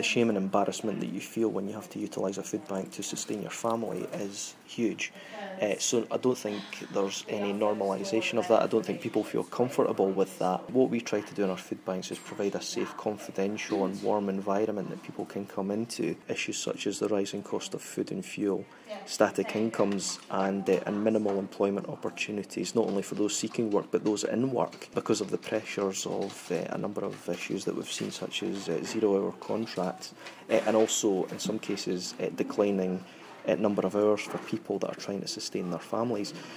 the shame and embarrassment that you feel when you have to utilise a food bank to sustain your family is huge. So I don't think there's any normalisation of that. I don't think people feel comfortable with that. What we try to do in our food banks is provide a safe, confidential and warm environment that people can come into. Issues such as the rising cost of food and fuel, static incomes and minimal employment opportunities, not only for those seeking work but those in work, because of the pressures of a number of issues that we've seen, such as zero-hour contracts, and also in some cases declining number of hours for people that are trying to sustain their families.